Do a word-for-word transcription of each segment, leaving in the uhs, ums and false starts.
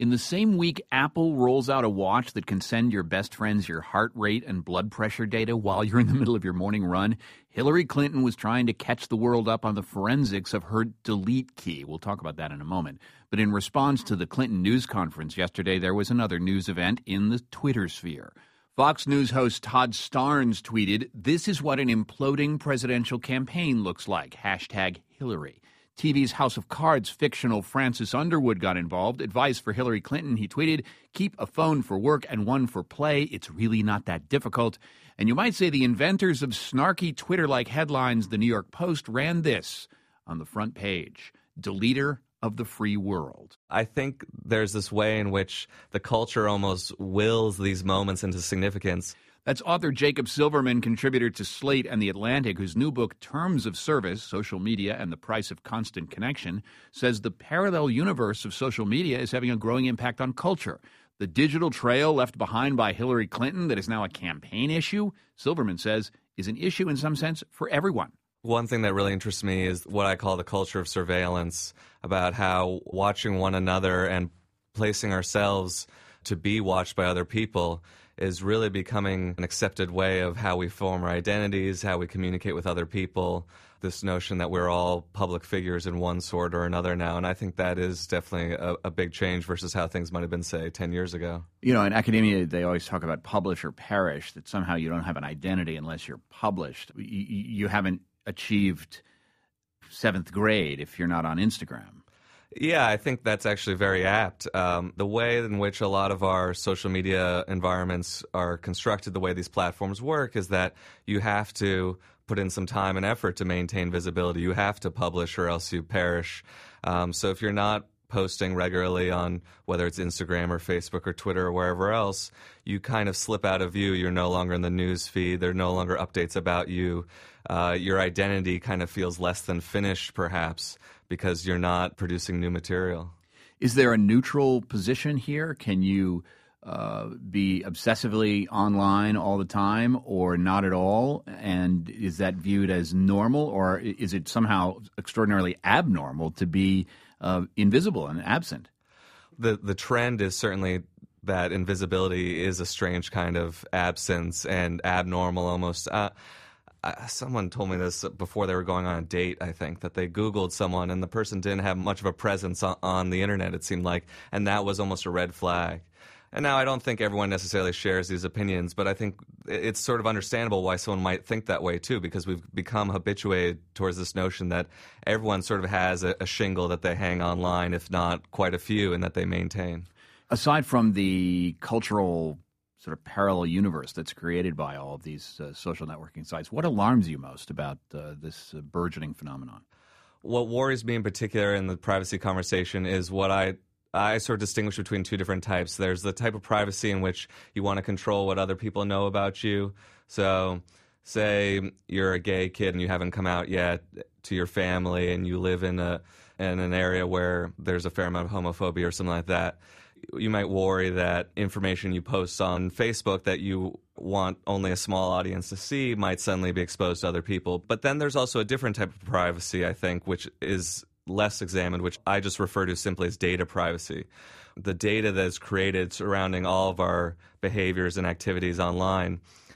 In the same week, Apple rolls out a watch that can send your best friends your heart rate and blood pressure data while you're in the middle of your morning run. Hillary Clinton was trying to catch the world up on the forensics of her delete key. We'll talk about that in a moment. But in response to the Clinton news conference yesterday, there was another news event in the Twitter sphere. Fox News host Todd Starnes tweeted, "This is what an imploding presidential campaign looks like. Hashtag Hillary." T V's House of Cards fictional Francis Underwood got involved. Advice for Hillary Clinton, he tweeted, "Keep a phone for work and one for play. It's really not that difficult." And you might say the inventors of snarky Twitter-like headlines, the New York Post, ran this on the front page: "Deleter of the free world." I think there's this way in which the culture almost wills these moments into significance. That's author Jacob Silverman, contributor to Slate and The Atlantic, whose new book, Terms of Service, Social Media and the Price of Constant Connection, says the parallel universe of social media is having a growing impact on culture. The digital trail left behind by Hillary Clinton that is now a campaign issue, Silverman says, is an issue in some sense for everyone. One thing that really interests me is what I call the culture of surveillance, about how watching one another and placing ourselves to be watched by other people is really becoming an accepted way of how we form our identities, how we communicate with other people, this notion that we're all public figures in one sort or another now. And I think that is definitely a, a big change versus how things might have been, say, ten years ago. You know, in academia, they always talk about publish or perish, that somehow you don't have an identity unless you're published. You, you haven't achieved seventh grade if you're not on Instagram. Yeah, I think that's actually very apt. Um, the way in which a lot of our social media environments are constructed, the way these platforms work, is that you have to put in some time and effort to maintain visibility. You have to publish or else you perish. Um, so if you're not posting regularly on whether it's Instagram or Facebook or Twitter or wherever else, you kind of slip out of view. You're no longer in the news feed. There are no longer updates about you. Uh, your identity kind of feels less than finished, perhaps, because you're not producing new material. Is there a neutral position here? Can you uh, be obsessively online all the time or not at all? And is that viewed as normal, or is it somehow extraordinarily abnormal to be uh, invisible and absent? The the trend is certainly that invisibility is a strange kind of absence and abnormal almost. Uh, Uh, someone told me this before they were going on a date, I think, that they Googled someone and the person didn't have much of a presence on, on the internet, it seemed like, and that was almost a red flag. And now I don't think everyone necessarily shares these opinions, but I think it's sort of understandable why someone might think that way too, because we've become habituated towards this notion that everyone sort of has a, a shingle that they hang online, if not quite a few, and that they maintain. Aside from the cultural sort of parallel universe that's created by all of these uh, social networking sites, what alarms you most about uh, this uh, burgeoning phenomenon? What worries me in particular in the privacy conversation is what I I sort of distinguish between two different types. There's the type of privacy in which you want to control what other people know about you. So say you're a gay kid and you haven't come out yet to your family and you live in a in an area where there's a fair amount of homophobia or something like that. You might worry that information you post on Facebook that you want only a small audience to see might suddenly be exposed to other people. But then there's also a different type of privacy, I think, which is less examined, which I just refer to simply as data privacy. The data that is created surrounding all of our behaviors and activities online,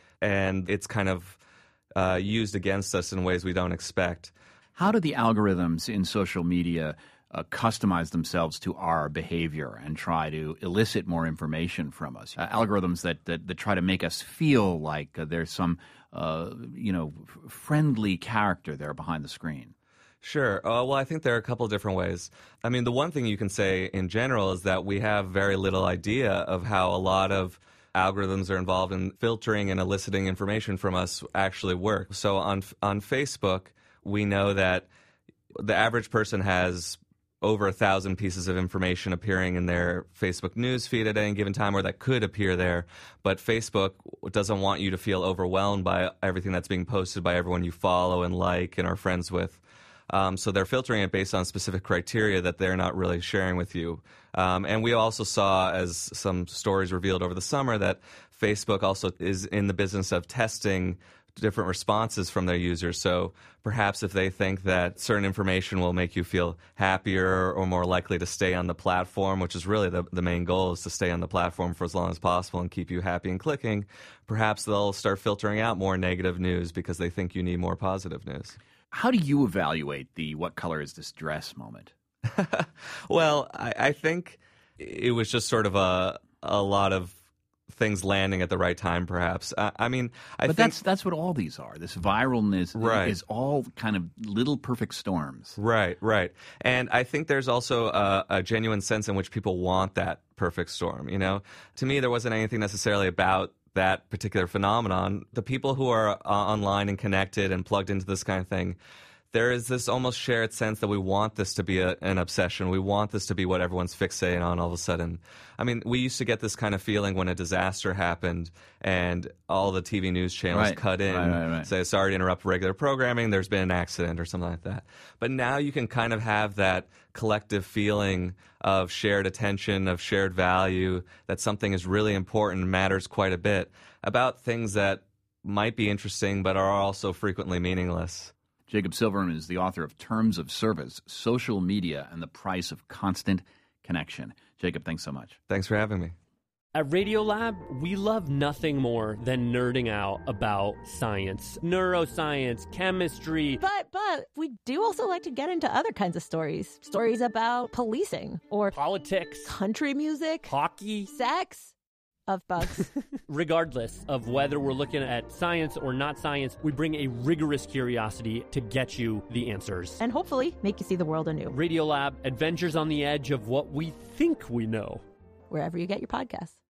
and it's kind of uh, used against us in ways we don't expect. How do the algorithms in social media Uh, customize themselves to our behavior and try to elicit more information from us? Uh, algorithms that, that that try to make us feel like uh, there's some, uh, you know, f- friendly character there behind the screen. Sure. Uh, well, I think there are a couple of different ways. I mean, the one thing you can say in general is that we have very little idea of how a lot of algorithms are involved in filtering and eliciting information from us actually work. So on on Facebook, we know that the average person has over a thousand pieces of information appearing in their Facebook news feed at any given time, or that could appear there. But Facebook doesn't want you to feel overwhelmed by everything that's being posted by everyone you follow and like and are friends with. Um, so they're filtering it based on specific criteria that they're not really sharing with you. Um, and we also saw, as some stories revealed over the summer, that Facebook also is in the business of testing different responses from their users. So perhaps if they think that certain information will make you feel happier or more likely to stay on the platform, which is really the, the main goal, is to stay on the platform for as long as possible and keep you happy and clicking, perhaps they'll start filtering out more negative news because they think you need more positive news. How do you evaluate the what color is this dress moment? Well, I, I think it was just sort of a a lot of things landing at the right time, perhaps. I, I mean, I but think that's that's what all these are. This viralness Right. is all kind of little perfect storms. Right, right. And I think there's also a, a genuine sense in which people want that perfect storm, you know? To me, there wasn't anything necessarily about that particular phenomenon. The people who are uh, online and connected and plugged into this kind of thing, there is this almost shared sense that we want this to be a, an obsession. We want this to be what everyone's fixating on all of a sudden. I mean, we used to get this kind of feeling when a disaster happened and all the T V news channels Right. cut in, Right, right, right. say, sorry to interrupt regular programming, there's been an accident or something like that. But now you can kind of have that collective feeling of shared attention, of shared value, that something is really important, matters quite a bit, about things that might be interesting but are also frequently meaningless. Jacob Silverman is the author of Terms of Service, Social Media, and the Price of Constant Connection. Jacob, thanks so much. Thanks for having me. At Radiolab, we love nothing more than nerding out about science, neuroscience, chemistry. But, but, we do also like to get into other kinds of stories. Stories about policing or Politics, country music, hockey. sex, of bugs. Regardless of whether we're looking at science or not science, we bring a rigorous curiosity to get you the answers. And hopefully make you see the world anew. Radiolab, adventures on the edge of what we think we know. Wherever you get your podcasts.